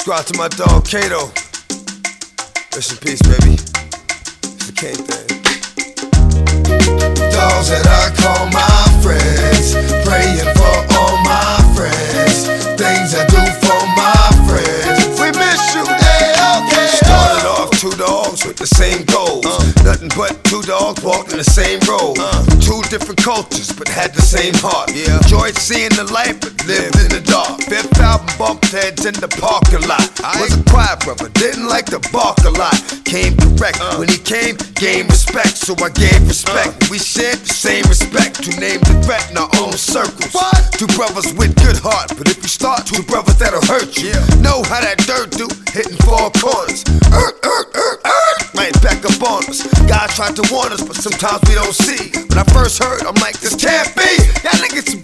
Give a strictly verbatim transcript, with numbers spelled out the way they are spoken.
go out to my dog Kato. Rest in peace, baby. It's the King thing. Dogs that I call my friends, praying for all my friends, things I do for my friends. We miss you, hey, okay. Started off two dogs with the same goals. Uh. Nothing but two dogs walking the same road. Uh. Two different cultures, but had the same heart. Yeah. Enjoyed seeing the light, but lived in the dark. Fifth album bumped heads in the parking lot. I was a quiet brother, didn't like to bark a lot. Came correct uh. when he came, gained respect, so I gave respect. Uh. We shared the same respect. Two names of threat in our own circles. What? Two brothers with good heart, but if you start two brothers that'll hurt you. Yeah. Know how that dirt do, hitting four corners. Er, er, er, er. Might back up on us. God tried to warn us, but sometimes we don't see. When I first heard, I'm like, this can't be. Y'all niggas some